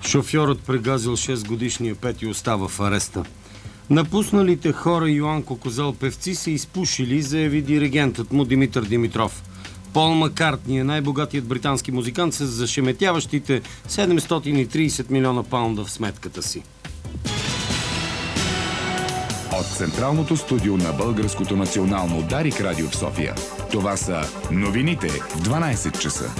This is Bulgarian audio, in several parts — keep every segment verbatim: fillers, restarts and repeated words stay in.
Шофьорът прегазил шестгодишния Петю остава в ареста. Напусналите хора Йоанко Козел певци се изпушили, заяви диригентът му Димитър Димитров. Пол Маккартни е най-богатият британски музикант с зашеметяващите седемстотин и трийсет милиона паунда в сметката си. От централното студио на Българското национално Дарик радио в София. Това са новините в дванайсет часа.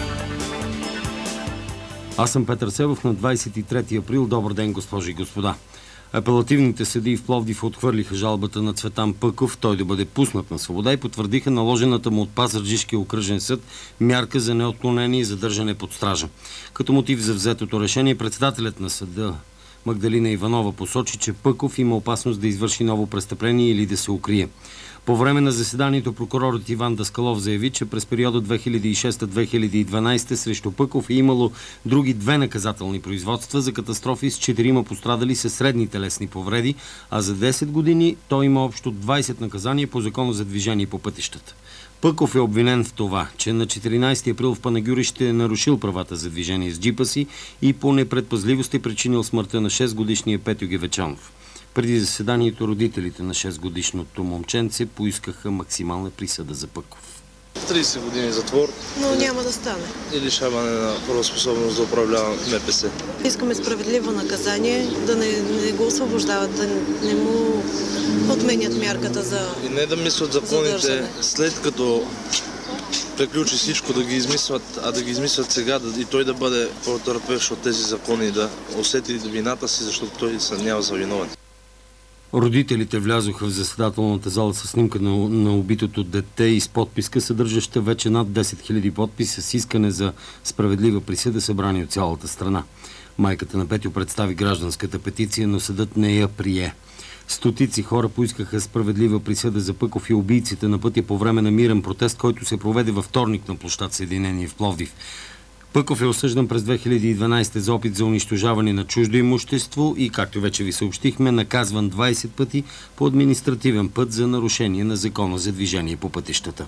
Аз съм Петър Себов на двайсет и трети април. Добър ден, госпожи и господа. Апелативните съдии в Пловдив отхвърлиха жалбата на Цветан Пъков той да бъде пуснат на свобода и потвърдиха наложената му от Пазарджишкия окръжен съд мярка за неотклонение и задържане под стража. Като мотив за взетото решение, председателят на съда Магдалина Иванова посочи, че Пъков има опасност да извърши ново престъпление или да се укрие. По време на заседанието прокурорът Иван Даскалов заяви, че през периода две хиляди и шеста - две хиляди и дванайсета срещу Пъков е имало други две наказателни производства за катастрофи с четирима пострадали със средни телесни повреди, а за десет години той има общо двайсет наказания по Закона за движение по пътищата. Пъков е обвинен в това, че на четиринайсети април в Панагюрище е нарушил правата за движение с джипа си и по непредпазливост е причинил смъртта на шестгодишния Петю Гевечанов. Преди заседанието родителите на шестгодишното момченце поискаха максимална присъда за Пъков. трийсет години затвор. Но няма да стане. И лишаване на правоспособност да управлява М П С. Искаме справедливо наказание, да не, не го освобождават, да не му отменят мярката за И не да мислят законите задържане. след като приключи всичко да ги измислят, а да ги измислят сега да, и той да бъде потърпевш от тези закони и да усети вината си, защото той се няма за виновен. Родителите влязоха в заседателната зала с снимка на, на убитото дете и с подписка, съдържаща вече над десет хиляди подписа с искане за справедлива присъда, събрани от цялата страна. Майката на Петю представи гражданската петиция, но съдът не я прие. Стотици хора поискаха справедлива присъда за Пъков и убийците на пътя по време на мирен протест, който се проведе във вторник на площад Съединение в Пловдив. Пъков е осъждан през две хиляди и дванайсета за опит за унищожаване на чуждо имущество и, както вече ви съобщихме, наказван двайсет пъти по административен път за нарушение на Закона за движение по пътищата.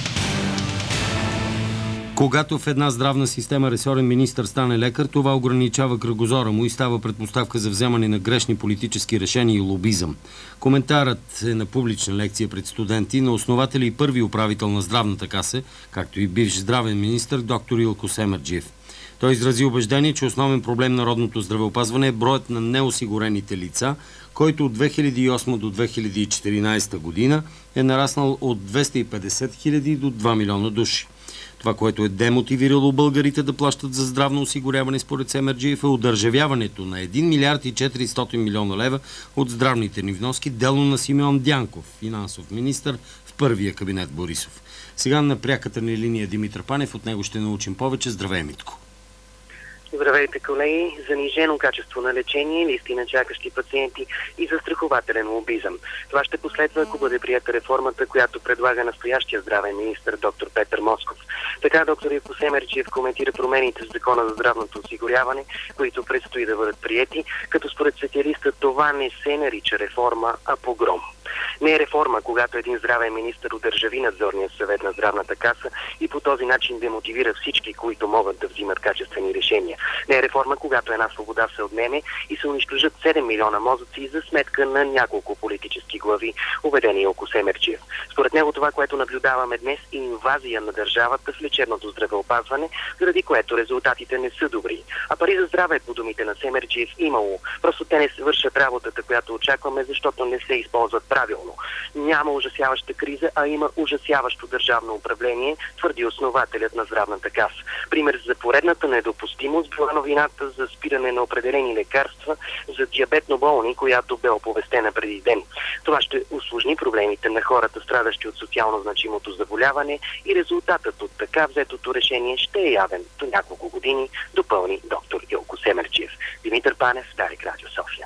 Когато в една здравна система ресорен министър стане лекар, това ограничава кръгозора му и става предпоставка за вземане на грешни политически решения и лобизъм. Коментарът е на публична лекция пред студенти на основател и първи управител на здравната каса, както и бивш здравен министър доктор Илко Семерджиев. Той изрази убеждение, че основен проблем на народното здравеопазване е броят на неосигурените лица, който от две хиляди и осма до две хиляди и четиринайсета година е нараснал от двеста и петдесет хиляди до два милиона души. Това, което е демотивирало българите да плащат за здравно осигуряване според Семерджиев, е удържавяването на един милиард и четиристотин милиона лева от здравните ни вноски, дело на Симеон Дянков, финансов министър в първия кабинет Борисов. Сега на пряката ни линия Димитър Панев, от него ще научим повече. Здравей, Митко! Здравейте, колеги! Занижено качество на лечение, листи на чакащи пациенти и застрахователен лобизъм. Това ще последва, ако бъде прията реформата, която предлага настоящия здравен министър доктор Петър Москов. Така доктор Илко Семерджиев коментира промените в Закона за здравното осигуряване, които предстои да бъдат приети, като според специалиста това не се нарича реформа, а погром. Не е реформа, когато един здравен министър удържави надзорния съвет на здравната каса и по този начин демотивира всички, които могат да взимат качествени решения. Не е реформа, когато една свобода се отнеме и се унищожат седем милиона мозъци за сметка на няколко политически глави, убедени Илко Семерджиев. Според него това, което наблюдаваме днес, е инвазия на държавата в лечебното здравеопазване, заради което резултатите не са добри. А пари за здраве, по думите на Семерджиев, имало. Просто те не свършат работата, която очакваме, защото не се използват правилно. Няма ужасяваща криза, а има ужасяващо държавно управление, твърди основателят на здравната каса. Пример за поредната недопустимост била новината за спиране на определени лекарства за диабетно болни, която бе оповестена преди ден. Това ще усложни проблемите на хората, страдащи от социално значимото заболяване, и резултатът от така взетото решение ще е явен до няколко години, допълни доктор Илко Семерджиев. Димитър Панев, Дарик радио София.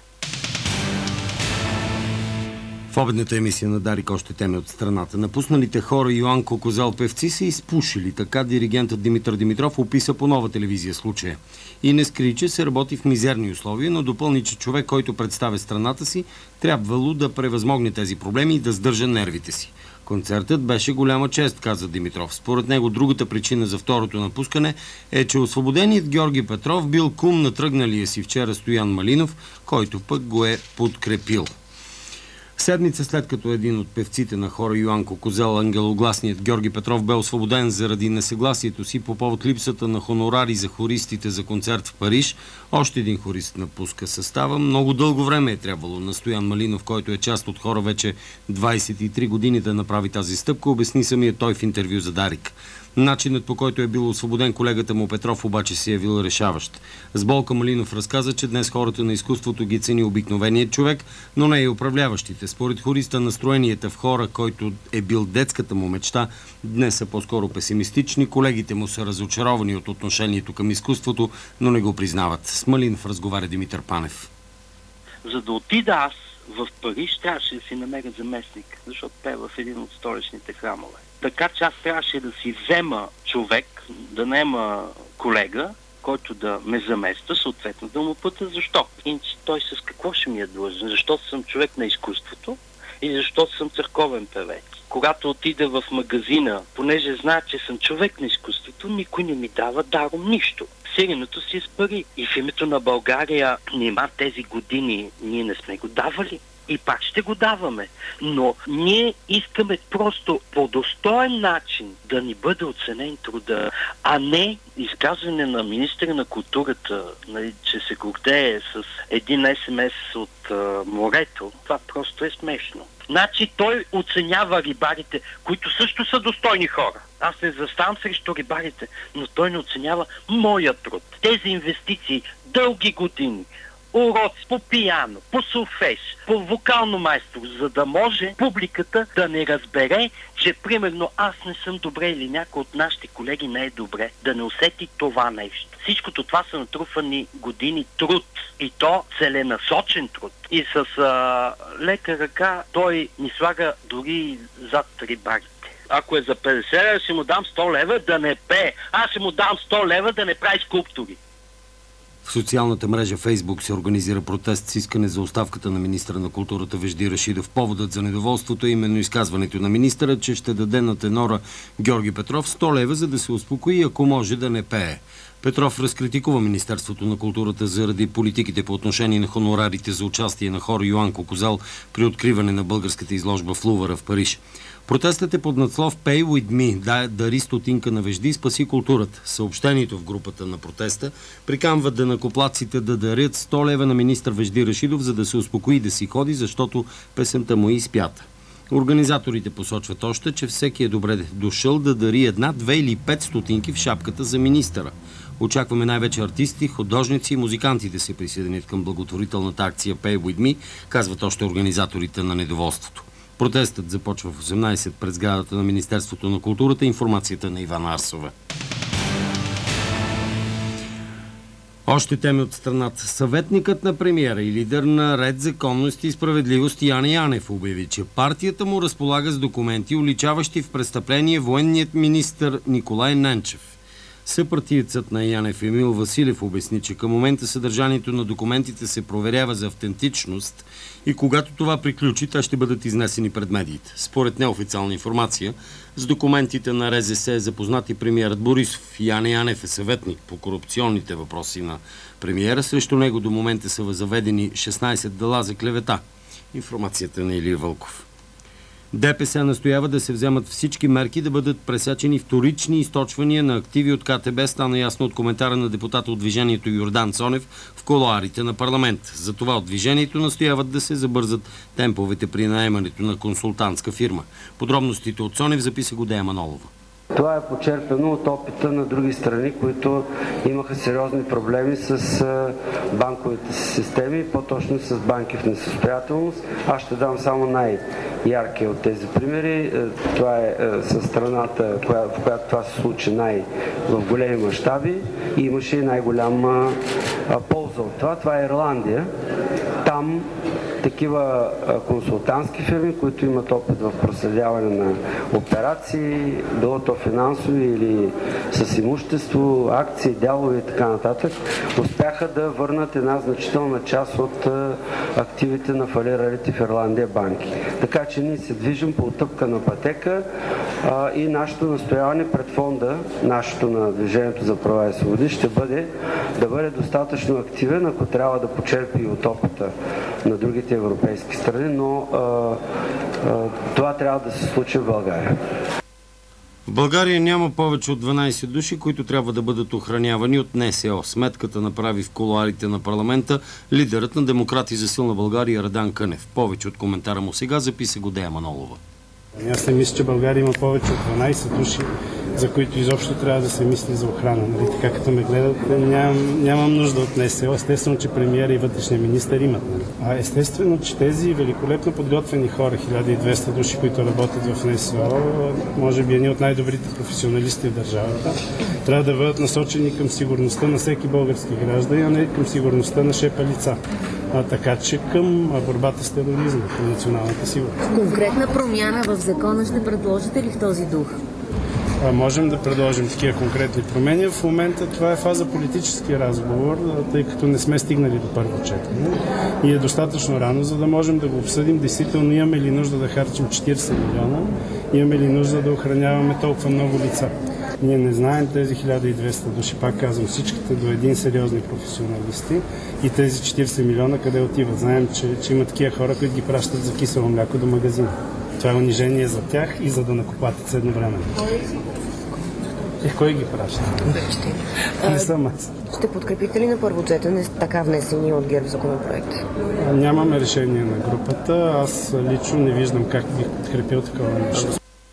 В обедната емисия на Дарик още теми от страната. Напусналите хора Йоанко Козел певци се изпушили. Така диригентът Димитър Димитров описа по Нова телевизия случая. И не скри, че се работи в мизерни условия, но допълни, че човек, който представя страната си, трябвало да превъзмогне тези проблеми и да сдържа нервите си. Концертът беше голяма чест, каза Димитров. Според него другата причина за второто напускане е, че освободеният Георги Петров бил кум на тръгналия си вчера Стоян Малинов, който пък го е подкрепил. Седмица след като един от певците на хора Йоанко Козел, ангелогласният Георги Петров, бе освободен заради несъгласието си по повод липсата на хонорари за хористите за концерт в Париж, още един хорист напуска състава. Много дълго време е трябвало на Стоян Малинов, който е част от хора вече двайсет и три години, да направи тази стъпка, обясни самия той в интервю за Дарик. Начинът, по който е бил освободен колегата му Петров, обаче си е бил решаващ. С болка Малинов разказа, че днес хората на изкуството ги цени обикновеният човек, но не и управляващите. Според хориста, настроенията в хора, който е бил детската му мечта, днес са по-скоро песимистични. Колегите му са разочаровани от отношението към изкуството, но не го признават. С Малинов разговаря Димитър Панев. За да отида аз в Париж, трябваше да си намеря заместник, защото пее в един от столичните храмове. Така че аз трябваше да си взема човек, да наема колега, който да ме замества, съответно да му пъта защо. Иначе той с какво ще ми е длъжен? Защото съм човек на изкуството или защото съм църковен певец. Когато отида в магазина, понеже знае, че съм човек на изкуството, никой не ми дава даром нищо. Сиреното си е с пари. И в името на България, нима тези години ние не сме го давали. И пак ще го даваме. Но ние искаме просто по достоен начин да ни бъде оценен труда, а не изказване на министъра на културата, нали, че се гордее с един ес-ем-ес от а, морето. Това просто е смешно. Значи той оценява рибарите, които също са достойни хора. Аз не заставам срещу рибарите, но той не оценява моя труд. Тези инвестиции дълги години, уроци по пиано, по солфеж, по вокално майсторство, за да може публиката да не разбере, че примерно аз не съм добре или някой от нашите колеги не е добре, да не усети това нещо. Всичкото това са натрупани години труд и то целенасочен труд. И с а, лека ръка той ми слага дори зад рибарите. Ако е за петдесет лева, ще му дам сто лева да не пее. Аз ще му дам сто лева да не прави скулптури. В социалната мрежа Фейсбук се организира протест с искане за оставката на министъра на културата Вежди Рашидов. Поводът за недоволството е именно изказването на министъра, че ще даде на тенора Георги Петров сто лева, за да се успокои, ако може да не пее. Петров разкритикува Министерството на културата заради политиките по отношение на хонорарите за участие на хор Йоанко Козел при откриване на българската изложба в Лувъра в Париж. Протестът е под надслов Pay with me, да, дари стотинка на Вежди, спаси културата. Съобщението в групата на протеста приканват данъкоплатците да дарят сто лева на министър Вежди Рашидов, за да се успокои да си ходи, защото песента му е изпята. Организаторите посочват още, че всеки е добре дошъл да дари една, две или пет стотинки в шапката за министъра. Очакваме най-вече артисти, художници и музиканти да се присъединят към благотворителната акция Pay with me, казват още организаторите на недоволството. Протестът започва в осемнайсет пред сградата на Министерството на културата. Информацията на Ивана Арсова. Още теми от страната. Съветникът на премиера и лидер на Ред, законност и справедливост Яне Янев обяви, че партията му разполага с документи, уличаващи в престъпление военният министър Николай Ненчев. Съпартиецът на Янев Емил Василев обясни, че към момента съдържанието на документите се проверява за автентичност и когато това приключи, те ще бъдат изнесени пред медиите. Според неофициална информация, с документите на Р З С е запознат и премиерът Борисов. Яне Янев е съветник по корупционните въпроси на премиера. Срещу него до момента са заведени шестнайсет дела за клевета. Информацията на Илия Вълков. Д П С настоява да се вземат всички мерки да бъдат пресечени вторични източвания на активи от К Т Б. Стана ясно от коментара на депутата от движението Йордан Цонев в кулоарите на парламент. Затова от движението настояват да се забързат темповете при наемането на консултантска фирма. Подробностите от Цонев записа Годея Манолова. Това е почерпено от опита на други страни, които имаха сериозни проблеми с банковите системи, по-точно с банки в несъстоятелност. Аз ще дам само най-яркия от тези примери. Това е със страната, в която това се случи най- в големи мащаби и имаше и най-голяма полза от това. Това е Ирландия. Там там такива консултантски фирми, които имат опит в проследяване на операции, било то финансови или с имущество, акции, дялове и така нататък, успяха да върнат една значителна част от активите на фалиралите в Ирландия банки. Така че ние се движим по отъпкана пътека а, и нашето настояване пред фонда, нашето на Движението за права и свободи, ще бъде да бъде достатъчно активен, ако трябва да почерпи от опита на другите европейски страни, но а, а, това трябва да се случи в България. В България няма повече от дванайсет души, които трябва да бъдат охранявани от НСО. Сметката направи в кулоарите на парламента лидерът на Демократи за силна България Радан Кънев. Повече от коментара му сега записа го Дея Манолова. Аз не мисля, че България има повече от дванайсет души, за които изобщо трябва да се мисли за охрана. Нали? Така като ме гледат, нямам, нямам нужда от НСО. Естествено, че премиера и вътрешния министър имат. Нали? А естествено, че тези великолепно подготвени хора, хиляда и двеста души, които работят в НСО, може би едни от най-добрите професионалисти в държавата, трябва да бъдат насочени към сигурността на всеки български граждан, а не към сигурността на шепа лица. А, така че към борбата с тероризма, към националната сигурност. Конкретна промяна в закона ще предложите ли в този дух? А, можем да предложим такива конкретни промени. В момента това е фаза политически разговор, тъй като не сме стигнали до първо четене и е достатъчно рано, за да можем да го обсъдим. Действително имаме ли нужда да харчим четирийсет милиона, имаме ли нужда да охраняваме толкова много лица. Ние не знаем тези хиляда и двеста души, пак казвам, всичките до един сериозни професионалисти и тези четирийсет милиона къде отиват. Знаем, че, че има такива хора, които ги пращат за кисело мляко до магазина. Това е унижение за тях и за данъкоплатец едновременно. И кой ги праща? Не съм аз. Ще подкрепите ли на първо четене така внесени от ГЕРБ законопроект? Нямаме решение на групата. Аз лично не виждам как бих подкрепил такова нещо.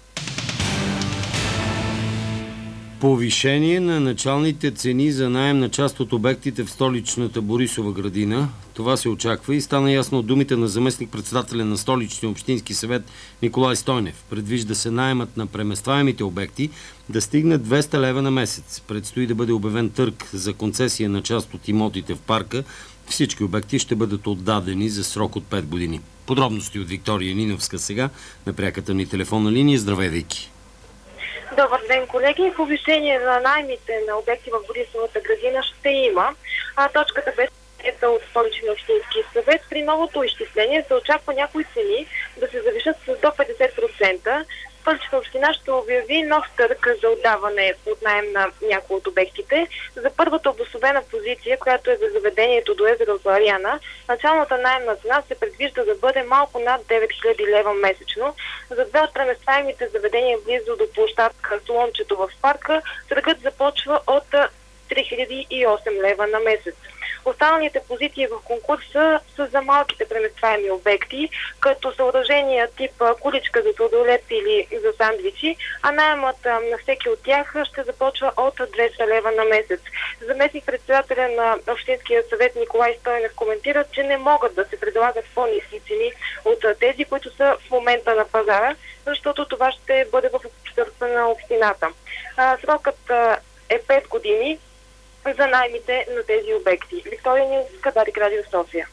Повишение на началните цени за наем на част от обектите в столичната Борисова градина. Това се очаква и стана ясно от думите на заместник-председателя на столичния общински съвет Николай Стойнев. Предвижда се наемът на преместваемите обекти да стигне двеста лева на месец. Предстои да бъде обявен търг за концесия на част от имотите в парка. Всички обекти ще бъдат отдадени за срок от пет години. Подробности от Виктория Ниновска сега на пряката ни телефонна линия. Здравей, Вики! Добър ден, колеги. Повишение на наймите на обекти в Борисовата градина ще има. А точката бе приета от Столичния общински съвет. При новото изчисление се очаква някои цени да се завишат с до петдесет процента. Столична община ще обяви нов търг за отдаване под наем на някои от обектите. За първата обособена позиция, която е за заведението до езеро Зларяна, началната наемна цена се предвижда да бъде малко над девет хиляди лева месечно. За две от преместваемите заведения близо до площадка Слончето в парка, търгът започва от три хиляди и осем лева на месец. Останалите позиции в конкурса са за малките преместваеми обекти, като съоръжения тип куличка за сладолед или за сандвичи, а наемът на всеки от тях ще започва от двеста лева на месец. Заместник председателя на Общинския съвет Николай Стойнев коментира, че не могат да се предлагат по-ниски цени от тези, които са в момента на пазара, защото това ще бъде в ущърб на общината. Срокът е пет години за наймите на тези обекти. Виктория Ниновска, Дарик Радио, София.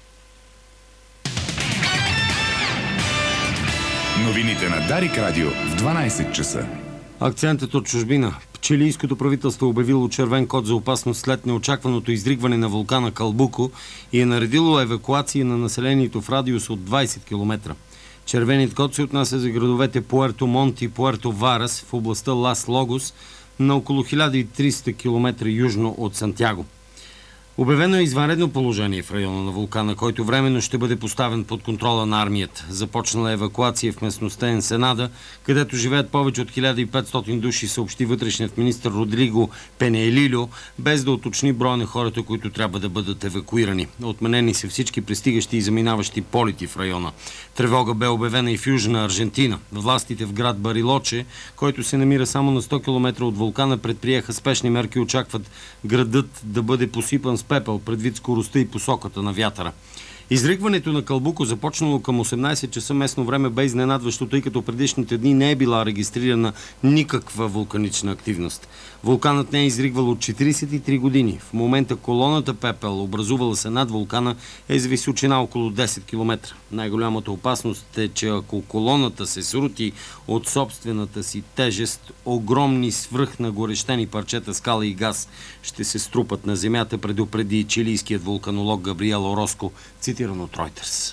Новините на Дарик Радио в дванайсет часа. Акцентът от чужбина. Чилийското правителство е обявило червен код за опасност след неочакваното изригване на вулкана Калбуко и е наредило евакуация на населението в радиус от двайсет километра. Червеният код се отнася за градовете Пуерто Монт и Пуерто Варас в областта Лас Логос, на около хиляда и триста километра южно от Сантяго. Обявено е извънредно положение в района на вулкана, който временно ще бъде поставен под контрола на армията. Започнала евакуация в местността Енсенада, където живеят повече от хиляда и петстотин души, съобщи вътрешният министър Родриго Пенеелилио, без да уточни броя на хората, които трябва да бъдат евакуирани. Отменени са всички пристигащи и заминаващи полети в района. Тревога бе обявена и в Южна Аржентина. Властите в град Барилоче, който се намира само на сто километра от вулкана, предприеха спешни мерки и очакват градът да бъде посипан с пепел предвид скоростта и посоката на вятъра. Изригването на Кълбуко, започнало към осемнайсет часа местно време, бе изненадващо, тъй като предишните дни не е била регистрирана никаква вулканична активност. Вулканът не е изригвал от четирийсет и три години. В момента колоната пепел, образувала се над вулкана, е с височина около десет километра. Най-голямата опасност е, че ако колоната се срути от собствената си тежест, огромни свръхнагорещени парчета скала и газ ще се струпат на земята, предупреди чилийският вулканолог Габриел Ороско, цитиран от Reuters.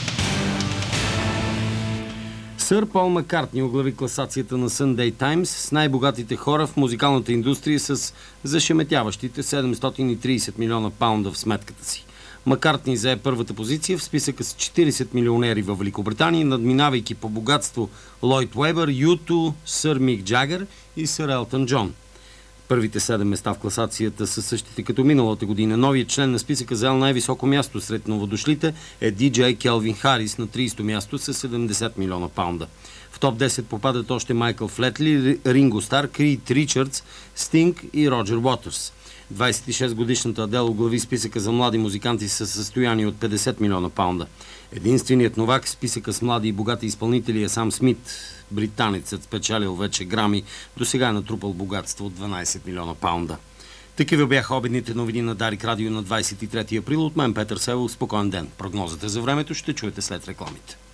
Сър Пол Маккартни оглави класацията на Sunday Times с най-богатите хора в музикалната индустрия с зашеметяващите седемстотин и трийсет милиона паунда в сметката си. Маккартни зае първата позиция в списъка с четирийсет милионери във Великобритания, надминавайки по богатство Лойд Уебър, Ю ту, сър Мик Джагър и сър Елтън Джон. Първите седем места в класацията са същите като миналата година. Новият член на списъка заел най-високо място сред новодошлите е ди-джей Келвин Харис на трийсето място с седемдесет милиона паунда. В топ десет попадат още Майкъл Флетли, Ринго Стар, Крит Ричардс, Стинг и Роджер Уотърс. двайсет и шест годишната Адел оглави списъка за млади музиканти със състояние от петдесет милиона паунда. Единственият новак в списъка с млади и богати изпълнители е Сам Смит. Британецът, спечалил вече грами, до сега е натрупал богатство от дванайсет милиона паунда. Такива бяха обедните новини на Дарик Радио на двайсет и трети април. От мен Петър Севов. Спокоен ден. Прогнозата за времето ще чуете след рекламите.